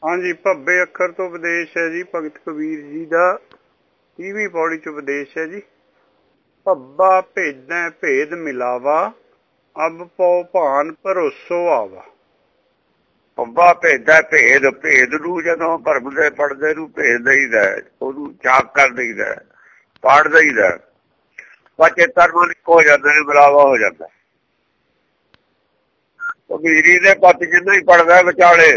हाँ जी, भब्बे अखर तो उपदेश है जी भगत कबीर जी का 30वीं पौड़ी च उपदेश है जी। भब्बा भेदै भेद मिलावा अब पौ भान भरोसो आवा। ਭੱਬਾ ਭੇਜਦਾ ਭੇਦ, ਭੇਦ ਨੂੰ ਜਦੋਂ ਭਰਮ ਦੇ ਪੜਦੇ ਨੂੰ ਭੇਜ ਦਈਦਾ, ਉਹਨੂੰ ਚਾਕ ਕਰ ਦਈਦਾ, ਪਾੜ ਦਈਦਾ, ਬੱਚੇ ਤਰਮਨ ਹੋ ਜਾਂਦੇ ਨੇ, ਬਰਾਵਾ ਹੋ ਜਾਂਦਾ। ਕਬੀਰੀ ਦੇ ਪੱਤ ਜਿੰਨਾ ਹੀ ਪੜਦਾ ਵਿਚਾਲੇ,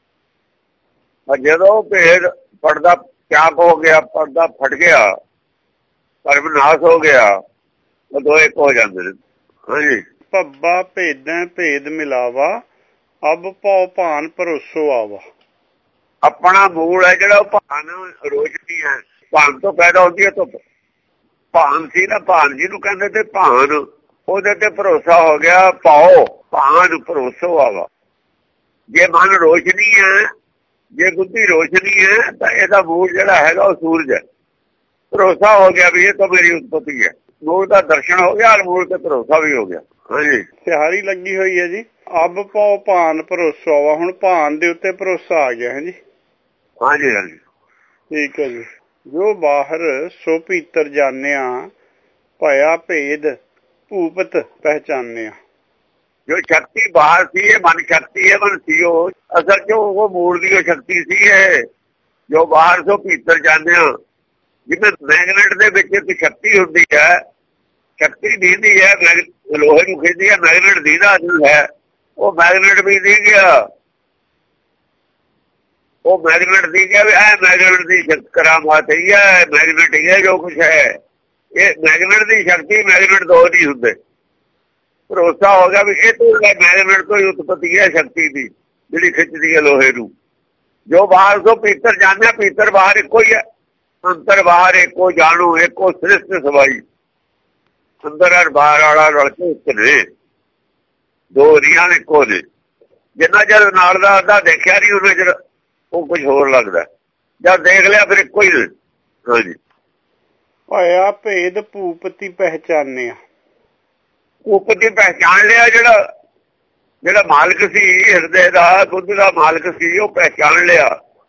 ਜਦੋਂ ਭੇਦ ਪੜਦਾ ਚਾਕ ਹੋ ਗਿਆ, ਪੜਦਾ ਫਟ ਗਿਆ, ਭਰਮ ਨਾਸ ਹੋ ਗਿਆ, ਉਹ ਦੋ ਇੱਕ ਹੋ ਜਾਂਦੇ ਨੇ। ਹਾਂਜੀ, ਭੱਬਾ ਭੇदै ਭੇਦ ਮਿਲਾਵਾ ਅਬ ਪਉ ਭਾਨ ਭਰੋਸੋ ਆਵਾ। ਆਪਣਾ ਮੂਲ ਹੈ ਜਿਹੜਾ, ਉਹ ਭਾਨ ਰੋਸ਼ਨੀ ਹੈ, ਭਾਨ ਤੋਂ ਪੈਦਾ ਹੁੰਦੀ ਹੈ ਧੁੱਪ। ਭਾਨ ਸੀ ਨਾ, ਭਾਨ ਜਿਹਨੂੰ ਕਹਿੰਦੇ ਤੇ ਭਾਨ, ਉਹਦੇ ਤੇ ਭਰੋਸਾ ਹੋ ਗਿਆ। ਪਾਓ ਭਾਨ ਭਰੋਸੋ ਆਵਾ। ਜੇ ਮਨ ਰੋਸ਼ਨੀ ਹੈ, ਜੇ ਬੁੱਧੀ ਰੋਸ਼ਨੀ ਹੈ, ਤਾਂ ਇਹਦਾ ਮੂਲ ਜਿਹੜਾ ਹੈਗਾ ਉਹ ਸੂਰਜ ਹੈ। ਭਰੋਸਾ ਹੋ ਗਿਆ ਵੀ ਇਹ ਤਾਂ ਮੇਰੀ ਉਤਪਤੀ ਹੈ, ਮੂਲ ਦਾ ਦਰਸ਼ਨ ਹੋ ਗਿਆ, ਮੂਲ ਤੇ ਭਰੋਸਾ ਵੀ ਹੋ ਗਿਆ। ਹਾਂਜੀ, ਤਿਹਾਰੀ ਲੱਗੀ ਹੋਈ ਹੈ ਜੀ। ਅਬ ਪਉ ਭਾਨ ਭਰੋਸੋ ਆਵਾ, ਹੁਣ ਭਾਨ ਦੇ ਉੱਤੇ ਭਰੋਸਾ ਆ ਗਿਆ ਹੈ ਜੀ। ਹਾਂਜੀ ਹਾਂਜੀ, ਠੀਕ ਹੈ ਜੀ। ਜੋ ਬਾਹਰ ਸੋ ਭੀਤਰ ਜਾਣਿਆ, ਭਇਆ ਭੇਦ ਭੂਪਤ ਪਹਿਚਾਨਿਆ। ਜੋ ਸ਼ਕਤੀ ਬਾਹਰ ਸੀ, ਇਹ ਮਨ ਸ਼ਕਤੀ ਹੈ, ਮਨ ਸੀ ਉਹ ਅਸਲ ਚ ਉਹ ਮੂਲ ਦੀ ਉਹ ਸ਼ਕਤੀ ਸੀ। ਇਹ ਜੋ ਬਾਹਰ ਸੋ ਭੀਤਰ ਜਾਣਿਆ, ਜਿਵੇਂ ਮੈਗਨੇਟ ਦੇ ਵਿੱਚ ਇੱਕ ਸ਼ਕਤੀ ਹੁੰਦੀ ਹੈ, ਸ਼ਕਤੀ ਦੀਦੀ ਹੈ, ਲੋਹੇ ਨੂੰ ਖਿੱਚਦੀ ਹੈ, ਮੈਗਨੇਟ ਦੀਦਾ ਨਹੀਂ ਹੈ, ਉਹ ਮੈਗਨੇਟ ਵੀ ਦੀ ਗਿਆ, ਉਹ ਮੈਗਨੇਟ ਦੀ ਗਿਆ ਵੀ ਇਹ ਮੈਗਨੇਟ ਦੀ ਕਰਾਮਾਤ ਹੀ ਹੈ, ਮੈਗਨੇਟ ਹੀ ਹੈ ਜੋ ਕੁਛ ਹੈ। ਇਹ ਮੈਗਨੇਟ ਦੀ ਸ਼ਕਤੀ, ਮੈਗਨੇਟ ਦੋ ਨਹੀਂ ਹੁੰਦੇ। ਭਰੋਸਾ ਹੋ ਗਿਆ ਵੀ ਇਹ ਤੋਂ ਮੈਗਨੇਟ ਤੋਂ ਹੀ ਉਤਪਤੀ ਹੈ ਸ਼ਕਤੀ ਦੀ, ਜਿਹੜੀ ਖਿੱਚਦੀ ਹੈ ਲੋਹੇ ਨੂੰ। ਜੋ ਬਾਹਰ ਸੋ ਭੀਤਰ ਜਾਣਿਆ, ਭੀਤਰ ਬਾਹਰ ਇੱਕੋ ਹੀ ਹੈ, ਅੰਦਰ ਬਾਹਰ ਇੱਕੋ ਜਾਣੂ, ਇੱਕੋ ਸ੍ਰਿਸ਼ਟ ਸਵਾਈ। ਅੰਦਰ ਔਰ ਬਾਹਰ ਵਾਲਾ ਰਲ ਕੇ ਇੱਕ ਨੇ, ਦੋ ਰੀਆਂ ਇੱਕੋ ਨੇ। ਜਿੰਨਾ ਚਿਰ ਨਾਲ ਦਾ ਅੱਧਾ ਦੇਖਿਆ ਨਹੀਂ, ਉਹਨਾਂ ਚਿਰ ਉਹ ਕੁਝ ਹੋਰ ਲੱਗਦਾ, ਜਦ ਦੇਖ ਲਿਆ ਫਿਰ ਇੱਕੋ ਹੀ ਨੇ। ਹਾਂਜੀ, ਭਇਆ ਭੇਦ ਭੂਪਤੀ ਪਹਿਚਾਨਿਆ। ਭੂਪਤੀ ਪਹਿਚਾਣ ਲਿਆ, ਜਿਹੜਾ ਮਾਲਕ ਸੀ ਹਿਰਦੇ ਦਾ, ਬੁੱਧ ਦਾ ਮਾਲਕ ਸੀ, ਉਹ ਪਹਿਚਾਣ ਲਿਆ।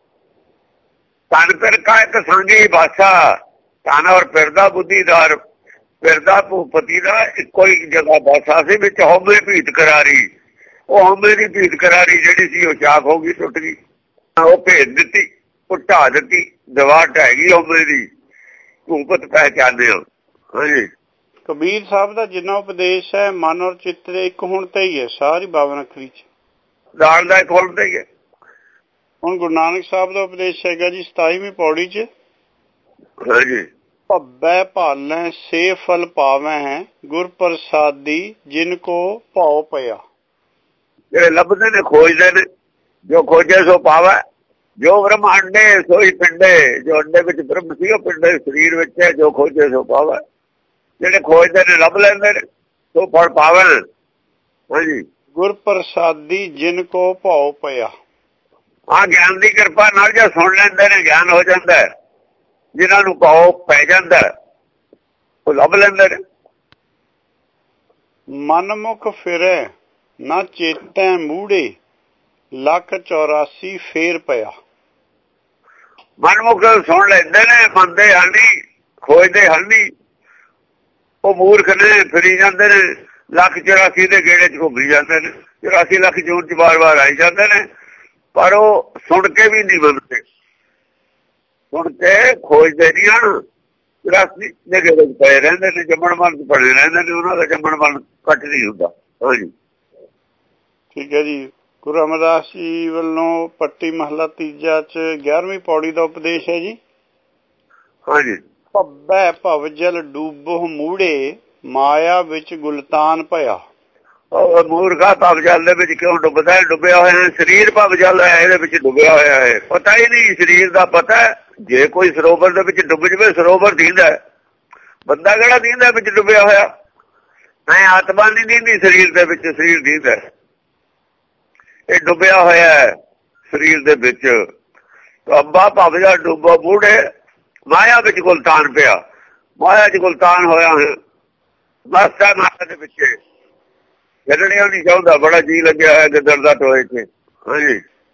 ਤਨ ਫਿਰ ਕਾ ਇੱਕ ਸੰਗੀ ਬਾਸਾ, ਤਨ ਔਰ ਫਿਰਦਾ ਬੁੱਧੀਦਾਰ, ਫਿਰਦਾ ਭੂਪਤੀ ਦਾ ਇੱਕੋ ਹੀ ਜਗ੍ਹਾ ਬਾਸਾ ਸੀ। ਵਿੱਚ ਹਉਮੈ ਭੀਤ ਕਰਾਰੀ, ਉਹ ਹਉਮੈ ਦੀ ਭੀਤ ਕਰਾਰੀ ਜਿਹੜੀ ਸੀ ਉਹ ਚਾਕ ਹੋ ਗਈ, ਟੁੱਟ ਗਈ, ਉਹ ਭੇਜ ਦਿੱਤੀ, ਉਹ ਢਾਹ ਦਿੱਤੀ, ਦੀਵਾਰ ਢਹਿ ਗਈ ਹਉਮੈ ਦੀ। ਭੂਪਤ ਪਹਿਚਾਨਿਆ। ਹਾਂਜੀ, ਕਬੀਰ ਸਾਹਿਬ ਦਾ ਜਿੰਨਾ ਉਪਦੇਸ਼ ਹੈ, ਮਨ ਔਰ ਚਿੱਤ ਦੇ ਇੱਕ ਹੁਣ ਤੇ ਹੀ ਹੈ, ਸਾਰੀ 52 ਅੱਖਰੀ ਚ ਦਾਲ ਦਾ ਇੱਕ ਹੁਣ ਤੇ ਹੀ ਹੈ। ਹੁਣ ਗੁਰੂ ਨਾਨਕ ਸਾਹਿਬ ਦਾ ਉਪਦੇਸ਼ ਹੈਗਾ ਜੀ 27ਵੀਂ ਪੌੜੀ ਚ। ਹਾਂਜੀ, ਭੱਬੈ ਭਾਲੈ ਸੇ ਫਲ ਪਾਵੈ ਹੈ, ਗੁਰ ਪ੍ਰਸਾਦੀ ਜਿਨ ਕੋ ਭਉ ਪਿਆ। ਜਿਹੜੇ ਲੱਭਦੇ ਨੇ, ਖੋਜਦੇ ਨੇ, ਜੋ ਖੋਜੇ ਸੋ ਪਾਵੈ। ਜੋ ਬ੍ਰਹਮ ਅੰਡੇ ਸੋਈ ਪਿੰਡੇ, ਜੋ ਅੰਡੇ ਵਿੱਚ ਬ੍ਰਹਮ ਸੀ ਉਹ ਪਿੰਡੇ ਸਰੀਰ ਵਿੱਚ ਹੈ, ਜੋ ਖੋਜੇ ਸੋ ਪਾਵੈ। ਜਿਹੜੇ ਖੋਜਦੇ ਨੇ ਲੱਭ ਲੈਂਦੇ ਨੇ, ਸੋ ਫਲ ਪਾਵੈ। ਹਾਂਜੀ, ਗੁਰ ਪ੍ਰਸਾਦੀ ਜਿਨ ਕੋ ਭਉ ਪਿਆ। ਹਾਂ, ਗਿਆਨ ਦੀ ਕਿਰਪਾ ਨਾਲ ਜੇ ਸੁਣ ਲੈਂਦੇ ਨੇ, ਗਿਆਨ ਹੋ ਜਾਂਦਾ। ਜਿਨ੍ਹਾਂ ਨੂੰ ਭਉ ਪੈ ਜਾਂਦਾ ਉਹ ਲੱਭ ਲੈਂਦੇ ਨੇ। ਮਨਮੁਖ ਫਿਰੈ ਨਾ ਚੇਤੈ ਮੂੜੇ, 184 ਫੇਰ ਪਿਆ। ਮਨਮੁਖ ਸੁਣ ਲੈਂਦੇ ਨੇ, ਮੰਨਦੇ ਹਨ ਨਹੀਂ, ਖੋਜਦੇ ਹਨ ਨਹੀਂ। ਉਹ ਮੂਰਖ ਨੇ, ਫਿਰੀ ਜਾਂਦੇ ਨੇ, 184 ਦੇ ਗੇੜੇ ਚ ਘੁੰਮੀ ਜਾਂਦੇ ਨੇ, 84 ਲੱਖ ਜੂਨ ਚ ਵਾਰ-ਵਾਰ ਆਈ ਜਾਂਦੇ ਨੇ, ਪਰ ਉਹ ਸੁਣ ਕੇ ਵੀ ਨਹੀਂ ਮੰਨਦੇ। ਸੁਣ ਕੇ ਖੋਜਦੇ ਨਹੀਂ ਹਨ, 84 ਦੇ ਗੇੜੇ ਚ ਪਏ ਰਹਿੰਦੇ ਨੇ, ਜੰਮਣ ਮਰਨ ਬਣੇ ਰਹਿੰਦੇ ਨੇ, ਉਹਨਾਂ ਦਾ ਜੰਮਣ ਮਰਨ ਘੱਟ ਨਹੀਂ ਹੁੰਦਾ। ਹਾਂਜੀ, ਠੀਕ ਹੈ ਜੀ। ਗੁਰੂ ਅਮਰਦਾਸ ਜੀ ਵੱਲੋਂ ਪੱਟੀ ਮਹੱਲਾ ਤੀਜਾ ਚ 11ਵੀਂ ਪੌੜੀ ਦਾ ਉਪਦੇਸ਼ ਹੈ ਜੀ। ਹਾਂਜੀ, ਭੱਬੈ ਭਵਜਲ ਡੂਬੋ ਮੂੜੇ, ਮਾਇਆ ਵਿੱਚ ਗੁਲਤਾਨ ਭਇਆ। ਉਹ ਮੂਰਖਾ ਭਵਜਲ ਦੇ ਵਿੱਚ ਕਿਉਂ ਡੁੱਬਦਾ ਹੈ? ਡੁੱਬਿਆ ਹੋਇਆ ਸਰੀਰ ਭਵਜਲ ਹੈ, ਇਹਦੇ ਵਿੱਚ ਡੁੱਬਿਆ ਹੋਇਆ ਹੈ, ਪਤਾ ਹੀ ਨਹੀਂ ਸਰੀਰ ਦਾ। ਪਤਾ ਜੇ ਕੋਈ ਸਰੋਵਰ ਦੇ ਵਿੱਚ ਡੁੱਬ ਜਵੇ, ਸਰੋਵਰ ਦੀਂਦਾ, ਬੰਦਾ ਕਿਹੜਾ ਦੀਂਦਾ ਵਿੱਚ ਡੁੱਬਿਆ ਹੋਇਆ? ਮੈਂ ਆਤਮਾ ਨਹੀਂ ਦੀਂਦੀ ਸਰੀਰ ਦੇ ਵਿੱਚ, ਸਰੀਰ ਦੀਂਦਾ। ਇਹ ਡੁੱਬਿਆ ਹੋਇਆ ਹੈ ਸਰੀਰ ਦੇ ਵਿੱਚ। ਅੱਬਾ ਭਵਜਲ ਡੁੱਬੋ ਮੂੜੇ, ਮਾਇਆ ਵਿੱਚ ਗੁਲਤਾਨ ਪਿਆ। ਮਾਇਆ ਚ ਗੁਲਤਾਨ ਹੋਇਆ, ਮਸਤ ਹੈ ਮਾਇਆ ਦੇ ਪਿੱਛੇ, ਛੱਡਣਿਆ ਨਹੀਂ ਚਾਹੁੰਦਾ। ਬੜਾ ਜੀ ਲੱਗਿਆ ਹੋਇਆ ਗਿੱਦੜ ਦਾ ਟੋਏ ਚ। ਹਾਂਜੀ,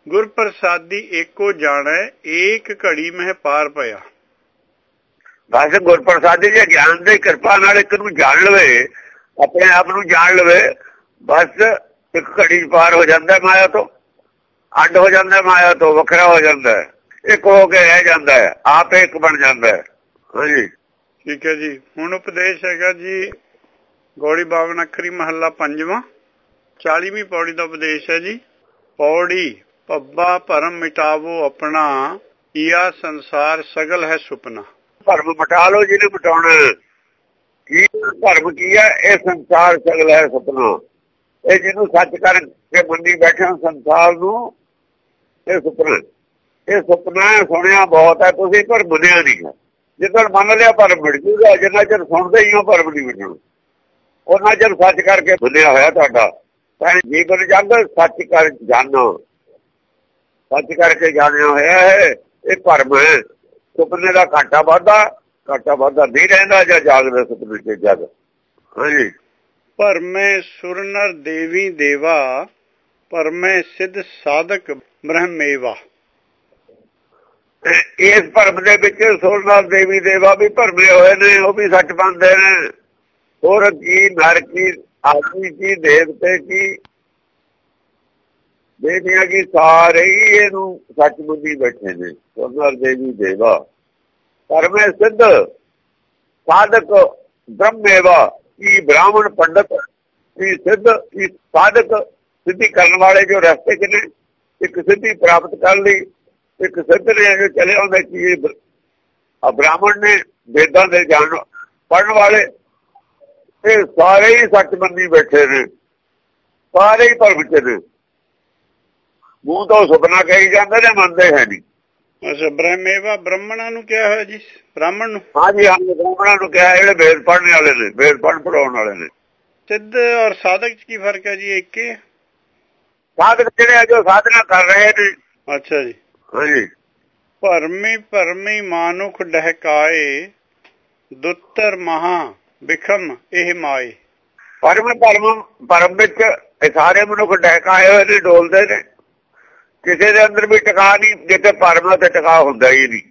ਗੁਰ ਪ੍ਰਸਾਦੀ ਏਕੋ ਜਾਣੈ ਏਕ ਘੜੀ ਮਹਿ ਪਾਰ ਪਿਆ। ਬਸ ਗੁਰ ਪ੍ਰਸਾਦੀ ਜੇ ਗਿਆਨ ਦੀ ਕਿਰਪਾ ਨਾਲ ਇੱਕ ਨੂੰ ਜਾਣ ਲਵੇ, ਆਪਣੇ ਆਪ ਨੂੰ ਜਾਣ ਲਵੇ, ਬਸ ਇੱਕ ਘੜੀ ਪਾਰ ਹੋ ਜਾਂਦਾ, ਮਾਇਆ ਤੋਂ ਅੱਡ ਹੋ ਜਾਂਦਾ, ਮਾਇਆ ਤੋਂ ਵੱਖਰਾ ਹੋ ਜਾਂਦਾ, ਇੱਕ ਹੋ ਕੇ ਰਹਿ ਜਾਂਦਾ, ਆਪ ਇੱਕ ਬਣ ਜਾਂਦਾ। ਹਾਂਜੀ ਠੀਕ ਹੈ ਜੀ। ਹੁਣ ਉਪਦੇਸ਼ ਹੈਗਾ ਜੀ ਗੌੜੀ 52 ਅੱਖਰੀ ਮਹੱਲਾ 5ਵਾਂ 40ਵੀਂ ਪੌੜੀ ਦਾ ਉਪਦੇਸ਼ ਹੈ ਜੀ। ਪੌੜੀ ਪੱਬਾ ਭਰਮ ਮਿਟਾਵੋ ਆਪਣਾ, ਈਆ ਸੰਸਾਰ ਸਗਲ ਹੈ ਸੁਪਨਾ। ਭਰਮ ਮਿਟਾ ਲਓ ਜਿਹਨੇ ਮਿਟਾਉਣਾ। ਕੀ ਭਰਮ ਕੀ ਹੈ? ਇਹ ਸੰਸਾਰ ਸਗਲ ਹੈ ਸੁਪਨਾ। ਇਹ ਜਿਹਨੂੰ ਸੱਚ ਕਰਕੇ ਮੰਨੀ ਬੈਠੇ ਸੰਸਾਰ ਨੂੰ, ਇਹ ਸੁਪਨਾ, ਇਹ ਸੁਪਨਾ ਸੁਣਿਆ ਬਹੁਤ ਹੈ ਤੁਸੀਂ, ਪਰ ਮੰਨਿਆ ਨਹੀਂ ਹੈ। ਜਿੱਦਣ ਮੰਨ ਲਿਆ ਭਰਮ ਮਿਟ ਜੂਗਾ। ਜਿੰਨਾ ਚਿਰ ਸੁਣਦੇ ਹੀ ਹੋ ਭਰਮ ਨਹੀਂ ਮਿਟਣਾ, ਉਹਨਾਂ ਚਿਰ ਸੱਚ ਕਰਕੇ ਮੰਨਿਆ ਹੋਇਆ ਤੁਹਾਡਾ। ਜੀਵਨ ਜੰਗ ਸੱਚ ਕਰ ਜਾਣੋ, ਸੱਚ ਕਰਕੇ ਜਾਣਿਆ ਹੋਇਆ ਹੈ, ਇਹ ਭਰਮ ਹੈ। ਸੁਪਨੇ ਦਾ ਘਾਟਾ ਵਾਧਾ ਨਹੀਂ ਰਹਿੰਦਾ ਜਾਂ ਜਾਗਦਾ ਸੁਪਨੇ ਚ ਜਗ। ਹਾਂਜੀ ਭਰਮੈ ਸੁਰ ਨਰ ਦੇਵੀ ਦੇਵਾ, ਭਰਮੈ ਸਿੱਧ ਸਾਧਕ ਬ੍ਰਹਮੇਵਾ। ਇਸ ਭਰਮ ਦੇ ਵਿੱਚ ਸੁਰ ਨਰ ਦੇਵੀ ਦੇਵਾ ਵੀ ਭਰਮੇ ਹੋਏ ਨੇ, ਉਹ ਵੀ ਸੱਚ ਮੰਨਦੇ ਨੇ। ਸੁਰ ਕੀ, ਨਰ ਕੀ, ਆਦਮੀ ਕੀ, ਦੇਵਤੇ ਕੀ, ਦੇਵੀਆਂ ਕੀ, ਸਾਰੇ ਹੀ ਇਹਨੂੰ ਸੱਚ ਮੰਨੀ ਬੈਠੇ ਨੇ। ਸੁਰ ਨਰ ਦੇਵੀ ਦੇਵਾ, ਭਰਮੇ ਸਿੱਧ ਸਾਧਕ ਬ੍ਰਹਮੇਵਾ। ਕੀ ਬ੍ਰਾਹਮਣ ਪੰਡਤ, ਕੀ ਸਿੱਧ, ਕੀ ਸਾਧਕ। ਸਿੱਧੀ ਕਰਨ ਵਾਲੇ ਜੋ ਰਸਤੇ ਚ ਨੇ, ਇੱਕ ਸਿੱਧੀ ਪ੍ਰਾਪਤ ਕਰਨ ਲਈ, ਇੱਕ ਸਿੱਧ ਨੇ ਜੋ ਚਲੇ ਆਉਂਦੇ। ਕੀ ਬ੍ਰਾਹਮਣ ਨੇ, ਵੇਦਾਂ ਦੇ ਜਾਣ ਪੜ੍ਹਨ ਵਾਲੇ, ਇਹ ਸਾਰੇ ਹੀ ਸੱਚ ਮੰਨੀ ਬੈਠੇ ਨੇ, ਸਾਰੇ ਹੀ ਭਰਮ ਚ ਨੇ। ਮੂੰਹ ਤੋਂ ਸੁਪਨਾ ਕਹੀ ਜਾਂਦੇ ਨੇ, ਮੰਨਦੇ ਹੈ ਨਹੀਂ। ਅੱਛਾ, ਬ੍ਰਹਮੇਵਾ ਬ੍ਰਾਹਮਣਾਂ ਨੂੰ ਕਿਹਾ ਹੋਇਆ ਜੀ, ਬ੍ਰਾਹਮਣ ਨੂੰ। ਹਾਂਜੀ ਬ੍ਰਾਹਮਣਾਂ ਨੂੰ ਕਿਹਾ, ਜਿਹੜੇ ਵੇਦ ਪੜ੍ਹਨ ਵਾਲੇ ਨੇ, ਵੇਦ ਪੜ੍ਹਾਉਣ ਵਾਲੇ ਨੇ। ਸਿੱਧ ਔਰ ਸਾਧਕ ਚ ਕੀ ਫਰਕ ਹੈ ਜੀ? ਇੱਕ ਹੀ ਸਾਧਕ ਜਿਹੜੇ ਜੋ ਸਾਧਨਾ ਕਰ ਰਹੇ ਨੇ। ਅੱਛਾ ਜੀ। ਹਾਂਜੀ ਭਰਮੀ ਮਾਨੁਖ ਡਹਿਕਾਏ, ਦੁੱਤਰ ਮਹਾ ਬਿਖਮ ਇਹ ਮਾਏ। ਭਰਮ ਵਿੱਚ ਸਾਰੇ ਮਨੁੱਖ ਡਹਿਕਾਏ ਹੋਏ ਨੇ, ਡੋਲਦੇ ਨੇ। ਕਿਸੇ ਦੇ ਅੰਦਰ ਵੀ ਟਿਕਾ ਨਹੀਂ, ਜਿੱਥੇ ਭਰਮ ਤੇ ਟਿਕਾ ਹੁੰਦਾ ਹੀ ਨਹੀਂ।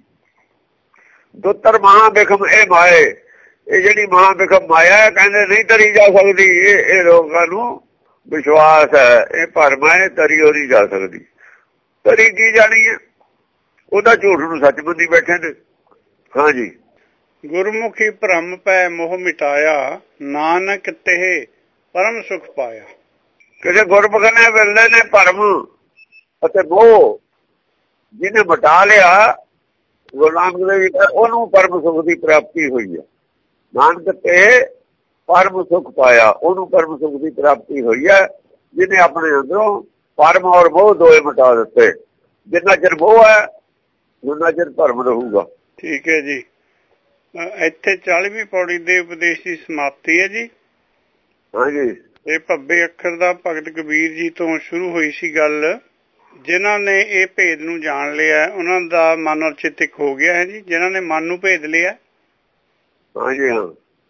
ਦੁੱਤਰ ਮਹਾ ਬਿਖਮ ਇਹ ਮਾਏ, ਇਹ ਜਿਹੜੀ ਮਹਾ ਬਿਖਮ ਮਾਇਆ ਹੈ, ਕਹਿੰਦੇ ਨਹੀਂ ਤਰੀ ਜਾ ਸਕਦੀ। ਇਹ ਲੋਕਾਂ ਨੂੰ ਵਿਸ਼ਵਾਸ ਹੈ, ਇਹ ਭਰਮ ਹੈ, ਤਰੀ ਹੋ ਨਹੀਂ ਜਾ ਸਕਦੀ। ਤਰੀ ਕੀ ਜਾਣੀ ਹੈ? ਉਹਦਾ ਝੂਠ ਨੂੰ ਸੱਚ ਮੰਨੀ ਬੈਠੇ ਨੇ। ਹਾਂਜੀ ਗੁਰਮੁਖੀ ਭਰਮ ਪੈ ਮੋਹ ਮਿਟਾਇਆ, ਨਾਨਕ ਤੇ ਪਰਮ ਸੁਖ ਪਾਇਆ। ਕਿਸੇ ਗੁਰਮੁਖ ਨੇ ਮਿਲਦੇ ਨੇ ਭਰਮ ਅਤੇ ਮੋਹ, ਜਿਹਨੇ ਮਿਟਾ ਲਿਆ, ਗੁਰੂ ਨਾਨਕ ਦੇਵ ਜੀ, ਉਹਨੂੰ ਪਰਮ ਸੁਖ ਦੀ ਪ੍ਰਾਪਤੀ ਹੋਈ ਹੈ। ਨਾਨਕ ਤੇ ਪਰਮ ਸੁਖ ਪਾਇਆ, ਉਹਨੂੰ ਪਰਮ ਸੁਖ ਦੀ ਪ੍ਰਾਪਤੀ ਹੋਈ ਹੈ, ਜਿਹਨੇ ਆਪਣੇ ਅੰਦਰੋਂ ਪਰਮ ਔਰ ਮੋਹ ਦੋਏ ਮਿਟਾ ਦਿੱਤੇ। ਜਿੰਨਾ ਚਿਰ ਮੋਹ ਹੈ, ਉਹਨਾਂ ਚਿਰ ਭਰਮ ਰਹੂਗਾ। ਠੀਕ ਹੈ ਜੀ। ਇੱਥੇ 40ਵੀਂ ਪੌੜੀ ਦੇ ਉਪਦੇਸ਼ ਦੀ ਸਮਾਪਤੀ ਹੈ ਜੀ। ਹਾਂਜੀ ਇਹ ਭੱਬੇ ਅੱਖਰ ਦਾ ਭਗਤ ਕਬੀਰ ਜੀ ਤੋਂ ਸ਼ੁਰੂ ਹੋਈ ਸੀ ਗੱਲ। ਜਿਨ੍ਹਾਂ ਨੇ ਇਹ ਭੇਦ ਨੂੰ ਜਾਣ ਲਿਆ, ਉਹਨਾਂ ਦਾ ਮਨ ਔਰ ਚਿੱਤ ਇੱਕ ਹੋ ਗਿਆ ਹੈ ਜੀ। ਜਿਨ੍ਹਾਂ ਨੇ ਮਨ ਨੂੰ ਭੇਦ ਲਿਆ, ਹਾਂਜੀ ਹਾਂ।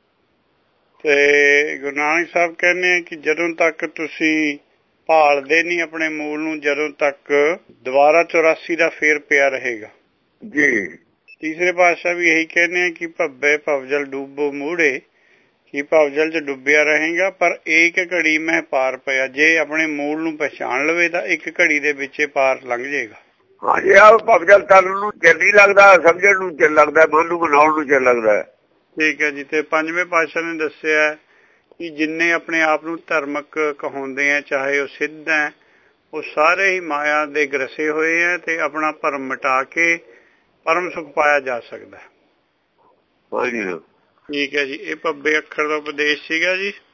ਤੇ ਗੁਰੂ ਨਾਨਕ ਸਾਹਿਬ ਕਹਿੰਦੇ ਆ ਕਿ ਜਦੋਂ ਤੱਕ ਤੁਸੀਂ ਭਾਲਦੇ ਨਹੀਂ ਆਪਣੇ ਮੂਲ ਨੂੰ, ਜਦੋਂ ਤੱਕ ਦੁਬਾਰਾ 84 ਦਾ ਫੇਰ ਪਿਆ ਰਹੇਗਾ ਜੀ। ਤੀਸਰੇ ਪਾਤਸ਼ਾਹ ਵੀ ਇਹੀ ਕਹਿੰਦੇ ਆ ਕਿ ਭੱਬੇ ਭਵਜਲ ਡੂਬੋ ਮੂੜੇ, ਕਿ ਭਵਜਲ ਚ ਡੁੱਬਿਆ ਰਹੇਗਾ, ਪਰ ਇੱਕ ਘੜੀ ਮੈਂ ਪਾਰ ਪਿਆ। ਜੇ ਆਪਣੇ ਮੂਲ ਨੂੰ ਪਛਾਣ ਲਵੇ ਤਾਂ ਇੱਕ ਘੜੀ ਦੇ ਵਿੱਚ ਪਾਰ ਲੰਘ ਜਾਏਗਾ। ਹਾਂਜੀ ਆ ਭਵਜਲ ਤਰਨ ਨੂੰ ਚਿਰ ਨਹੀਂ ਲੱਗਦਾ, ਸਮਝਣ ਨੂੰ ਚਿਰ ਲੱਗਦਾ, ਮਨ ਨੂੰ ਬਣਾਉਣ ਨੂੰ ਚਿਰ ਲੱਗਦਾ। ਠੀਕ ਹੈ ਜੀ। ਤੇ ਪੰਜਵੇਂ ਪਾਤਸ਼ਾਹ ਨੇ ਦੱਸਿਆ ਕਿ ਜਿੰਨੇ ਆਪਣੇ ਆਪ ਨੂੰ ਧਾਰਮਿਕ ਕਹਾਉਂਦੇ ਆ, ਚਾਹੇ ਉਹ ਸਿੱਧ ਹੈ, ਉਹ ਸਾਰੇ ਹੀ ਮਾਇਆ ਦੇ ਗ੍ਰਸੇ ਹੋਏ ਆ, ਤੇ ਆਪਣਾ ਭਰਮ ਮਿਟਾ ਕੇ ਪਰਮ ਸੁਖ ਪਾਇਆ ਜਾ ਸਕਦਾ। ਹਾਂਜੀ ਠੀਕ ਹੈ ਜੀ। ਇਹ ਭੱਬੇ ਅੱਖਰ ਦਾ ਉਪਦੇਸ਼ ਸੀਗਾ ਜੀ।